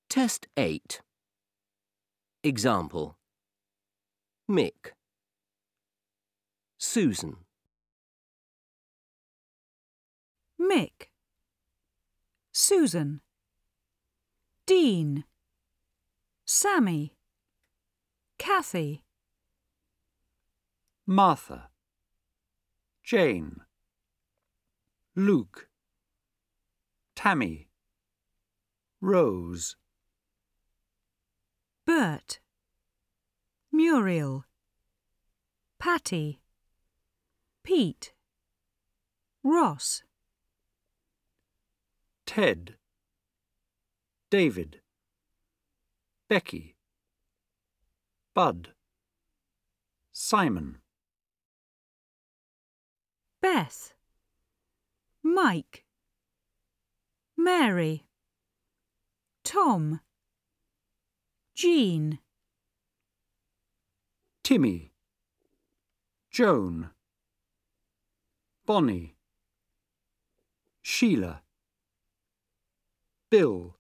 Test 8. Example. Mick. Susan. Mick. Susan. Dean. Sammy. Kathy. Martha. Jane. Luke. Tammy. Rose. Bert. Muriel. Patty. Pete. Ross. Ted. David. Becky. Bud. Simon. Beth. Mike. Mary. Tom. Jean. Timmy. Joan. Bonnie. Sheila. Bill.